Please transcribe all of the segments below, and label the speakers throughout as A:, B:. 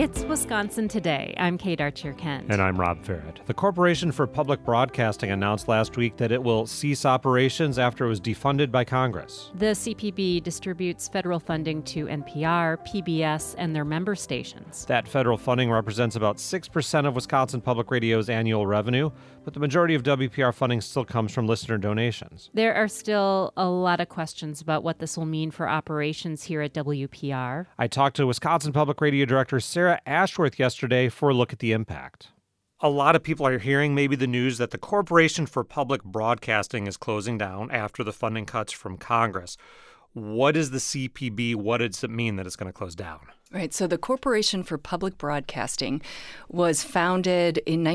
A: It's Wisconsin Today. I'm Kate Archer-Kent.
B: And I'm Rob Farrett. The Corporation for Public Broadcasting announced last week that it will cease operations after it was defunded by Congress.
A: The CPB distributes federal funding to NPR, PBS, and their member stations.
B: That federal funding represents about 6% of Wisconsin Public Radio's annual revenue, but the majority of WPR funding still comes from listener donations.
A: There are still a lot of questions about what this will mean for operations here at WPR.
B: I talked to Wisconsin Public Radio Director Sarah Ashworth yesterday for a look at the impact. A lot of people are hearing maybe the news that the Corporation for Public Broadcasting is closing down after the funding cuts from Congress. What is the CPB? What does it mean that it's going to close down?
C: Right. So the Corporation for Public Broadcasting was founded in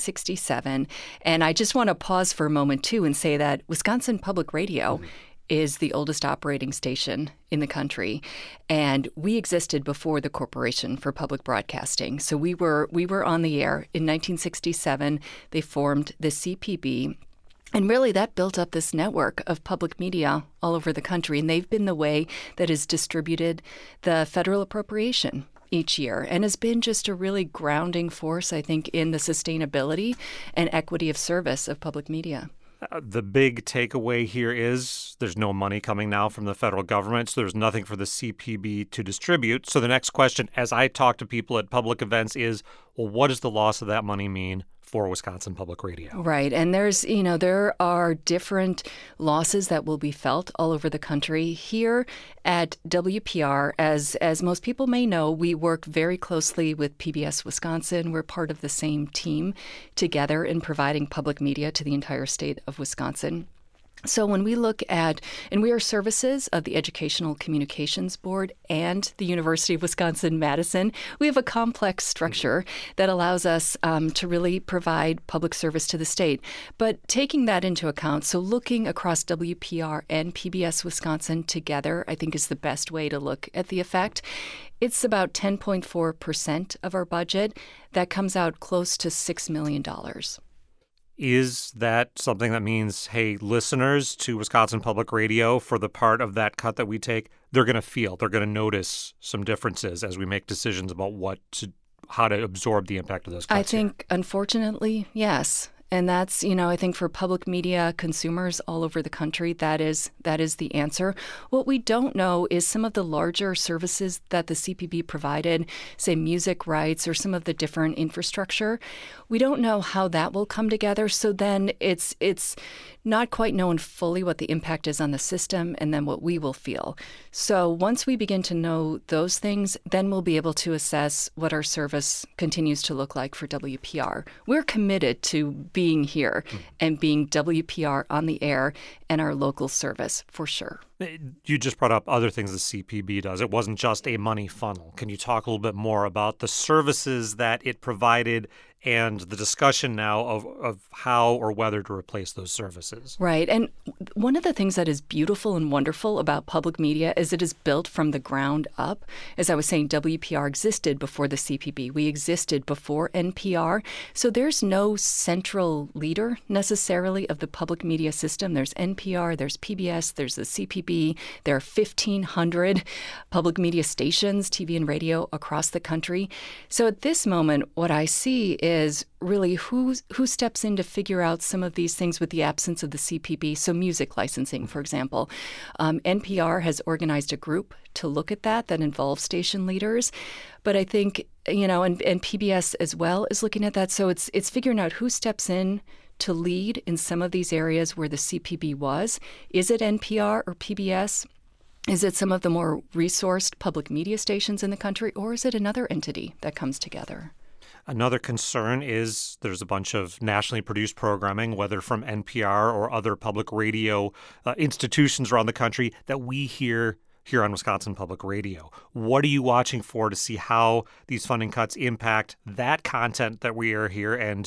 C: 1967. And I just want to pause for a moment, too, and say that Wisconsin Public Radio is the oldest operating station in the country. And we existed before the Corporation for Public Broadcasting. So we were on the air in 1967. They formed the CPB. And really, that built up this network of public media all over the country. And they've been the way that has distributed the federal appropriation each year and has been just a really grounding force, I think, in the sustainability and equity of service of public media.
B: The big takeaway here is there's no money coming now from the federal government, so there's nothing for the CPB to distribute. So the next question, as I talk to people at public events, is, well, what does the loss of that money mean for Wisconsin Public Radio?
C: Right. And there are different losses that will be felt all over the country. Here at WPR, as most people may know, we work very closely with PBS Wisconsin. We're part of the same team together in providing public media to the entire state of Wisconsin. So when we look at, and we are services of the Educational Communications Board and the University of Wisconsin-Madison, we have a complex structure that allows us to really provide public service to the state. But taking that into account, so looking across WPR and PBS Wisconsin together, I think is the best way to look at the effect. It's about 10.4% of our budget. That comes out close to $6 million.
B: Is that something that means, hey, listeners to Wisconsin Public Radio, for the part of that cut that we take, they're going to notice some differences as we make decisions about how to absorb the impact of those cuts?
C: I think, unfortunately, yes. And that's, I think for public media consumers all over the country, that is the answer. What we don't know is some of the larger services that the CPB provided, say music rights or some of the different infrastructure. We don't know how that will come together. So then it's not quite known fully what the impact is on the system and then what we will feel. So once we begin to know those things, then we'll be able to assess what our service continues to look like for WPR. We're committed to being here and being WPR on the air and our local service for sure.
B: You just brought up other things the CPB does. It wasn't just a money funnel. Can you talk a little bit more about the services that it provided and the discussion now of how or whether to replace those services?
C: Right. And one of the things that is beautiful and wonderful about public media is it is built from the ground up. As I was saying, WPR existed before the CPB. We existed before NPR. So there's no central leader necessarily of the public media system. There's NPR, there's PBS, there's the CPB. There are 1,500 public media stations, TV and radio, across the country. So at this moment, what I see is really who steps in to figure out some of these things with the absence of the CPB. So music licensing, for example. NPR has organized a group to look at that involves station leaders. But I think, and PBS as well is looking at that. So it's figuring out who steps in to lead in some of these areas where the CPB was. Is it NPR or PBS? Is it some of the more resourced public media stations in the country? Or is it another entity that comes together?
B: Another concern is there's a bunch of nationally produced programming, whether from NPR or other public radio institutions around the country, that we hear here on Wisconsin Public Radio. What are you watching for to see how these funding cuts impact that content that we air here and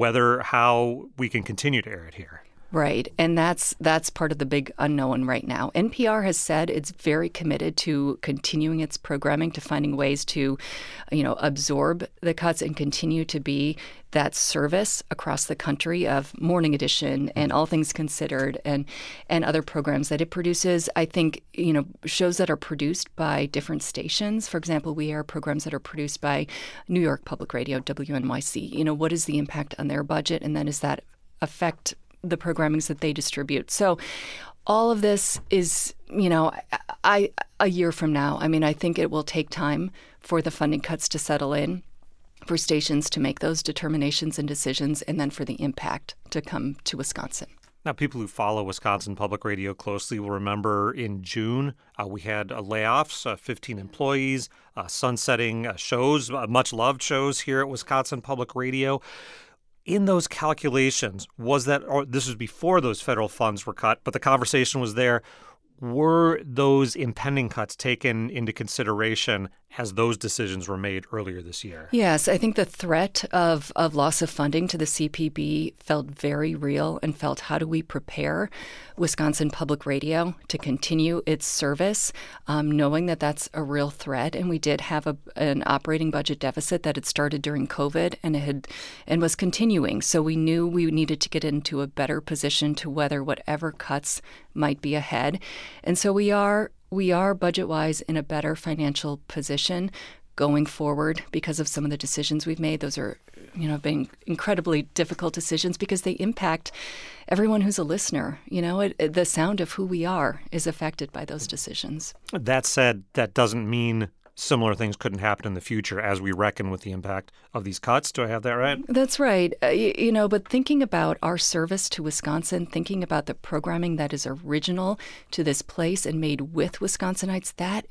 B: how we can continue to air it here?
C: Right. And that's part of the big unknown right now. NPR has said it's very committed to continuing its programming, to finding ways to, absorb the cuts and continue to be that service across the country of Morning Edition and All Things Considered and other programs that it produces. I think, shows that are produced by different stations. For example, we air programs that are produced by New York Public Radio, WNYC. What is the impact on their budget? And then does that affect the programmings that they distribute? So all of this is, a year from now. I think it will take time for the funding cuts to settle in, for stations to make those determinations and decisions, and then for the impact to come to Wisconsin.
B: Now, people who follow Wisconsin Public Radio closely will remember in June we had layoffs, 15 employees, sunsetting shows, much-loved shows here at Wisconsin Public Radio. In those calculations, was that, or this was before those federal funds were cut, but the conversation was there, were those impending cuts taken into consideration as those decisions were made earlier this year?
C: Yes, I think the threat of loss of funding to the CPB felt very real and felt, how do we prepare Wisconsin Public Radio to continue its service, knowing that that's a real threat. And we did have an operating budget deficit that had started during COVID and was continuing. So we knew we needed to get into a better position to weather whatever cuts might be ahead. And so we are budget-wise in a better financial position going forward because of some of the decisions we've made. Those are, been incredibly difficult decisions because they impact everyone who's a listener. The sound of who we are is affected by those decisions. That
B: said, that doesn't mean similar things couldn't happen in the future as we reckon with the impact of these cuts. Do I have that right?
C: That's right. But thinking about our service to Wisconsin, thinking about the programming that is original to this place and made with Wisconsinites, that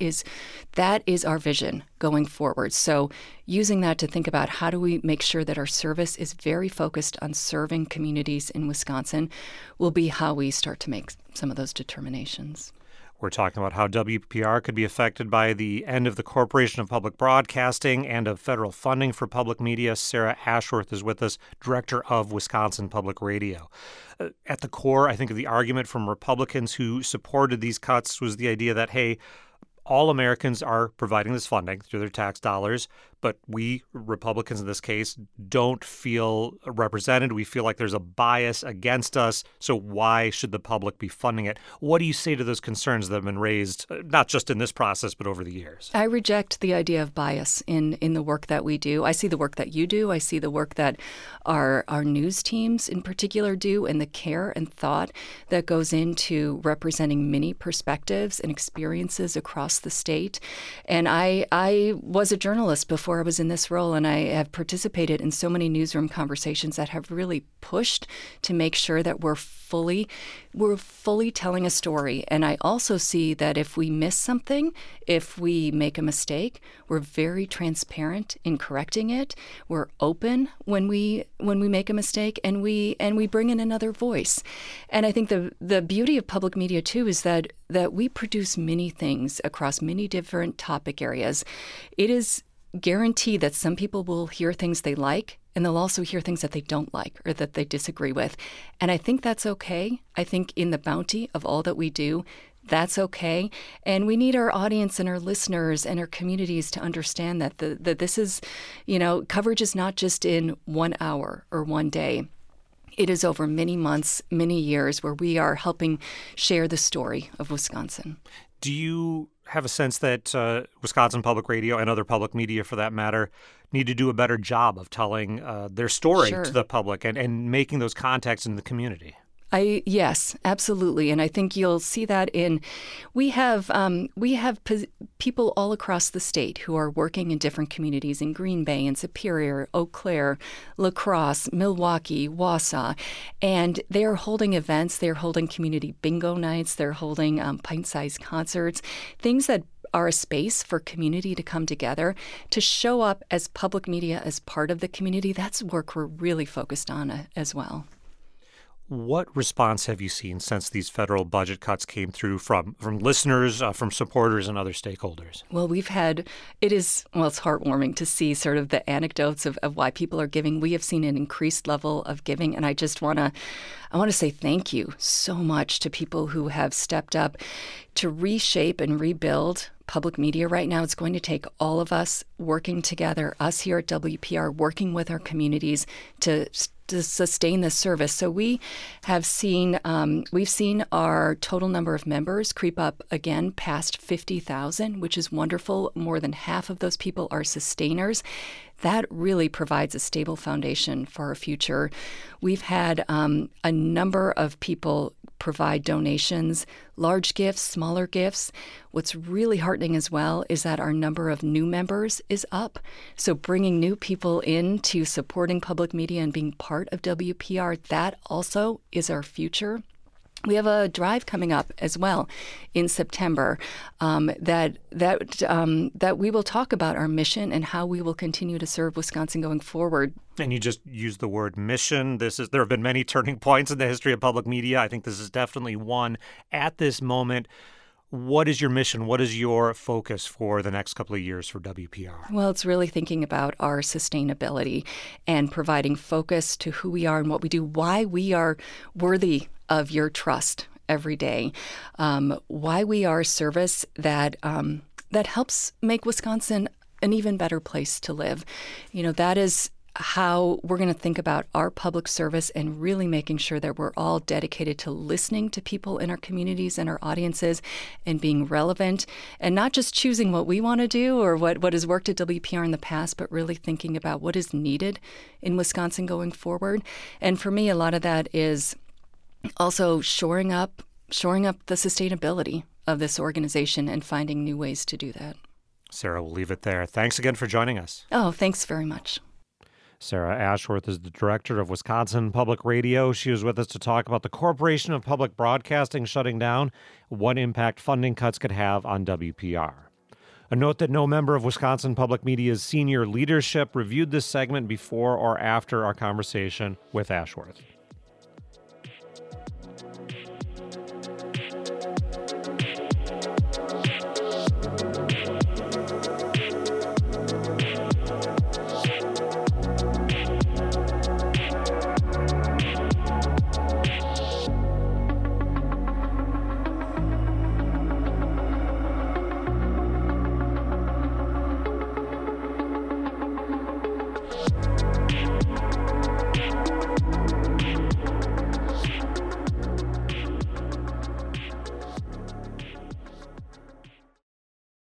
C: is our vision going forward. So using that to think about how do we make sure that our service is very focused on serving communities in Wisconsin will be how we start to make some of those determinations.
B: We're talking about how WPR could be affected by the end of the Corporation of Public Broadcasting and of federal funding for public media. Sarah Ashworth is with us, Director of Wisconsin Public Radio. At the core, I think, of the argument from Republicans who supported these cuts was the idea that, hey, all Americans are providing this funding through their tax dollars, but we, Republicans in this case, don't feel represented. We feel like there's a bias against us, so why should the public be funding it? What do you say to those concerns that have been raised, not just in this process, but over the years?
C: I reject the idea of bias in the work that we do. I see the work that you do. I see the work that our news teams in particular do, and the care and thought that goes into representing many perspectives and experiences across the state. And I was a journalist before I was in this role, and I have participated in so many newsroom conversations that have really pushed to make sure that we're fully telling a story. And I also see that if we miss something, if we make a mistake, we're very transparent in correcting it. We're open when we make a mistake, and we bring in another voice. And I think the beauty of public media too is that we produce many things across many different topic areas. It is guaranteed that some people will hear things they like, and they'll also hear things that they don't like or that they disagree with. And I think that's okay. I think in the bounty of all that we do, that's okay. And we need our audience and our listeners and our communities to understand that that this is, coverage is not just in 1 hour or 1 day. It is over many months, many years where we are helping share the story of Wisconsin.
B: Do you have a sense that Wisconsin Public Radio and other public media, for that matter, need to do a better job of telling their story to the public and making those contacts in the community?
C: Yes, absolutely. And I think you'll see that we have people all across the state who are working in different communities in Green Bay and Superior, Eau Claire, La Crosse, Milwaukee, Wausau, and they're holding events. They're holding community bingo nights. They're holding pint-sized concerts, things that are a space for community to come together, to show up as public media as part of the community. That's work we're really focused on as well.
B: What response have you seen since these federal budget cuts came through from listeners, from supporters, and other stakeholders?
C: Well, it's heartwarming to see sort of the anecdotes of why people are giving. We have seen an increased level of giving, and I want to say thank you so much to people who have stepped up to reshape and rebuild public media right now. It's going to take all of us working together, us here at WPR, working with our communities to sustain this service. So we've seen our total number of members creep up again past 50,000, which is wonderful. More than half of those people are sustainers. That really provides a stable foundation for our future. We've had a number of people provide donations, large gifts, smaller gifts. What's really heartening as well is that our number of new members is up. So bringing new people into supporting public media and being part of WPR, that also is our future. We have a drive coming up as well in September that we will talk about our mission and how we will continue to serve Wisconsin going forward.
B: And you just used the word mission. There have been many turning points in the history of public media. I think this is definitely one. At this moment, what is your mission? What is your focus for the next couple of years for WPR?
C: Well, it's really thinking about our sustainability and providing focus to who we are and what we do, why we are worthy of your trust every day, why we are a service that helps make Wisconsin an even better place to live. That is how we're going to think about our public service and really making sure that we're all dedicated to listening to people in our communities and our audiences and being relevant and not just choosing what we want to do or what has worked at WPR in the past, but really thinking about what is needed in Wisconsin going forward. And for me, a lot of that is also shoring up the sustainability of this organization and finding new ways to do that.
B: Sarah, we'll leave it there. Thanks again for joining us.
C: Oh, thanks very much.
B: Sarah Ashworth is the director of Wisconsin Public Radio. She was with us to talk about the Corporation of Public Broadcasting shutting down, what impact funding cuts could have on WPR. A note that no member of Wisconsin Public Media's senior leadership reviewed this segment before or after our conversation with Ashworth.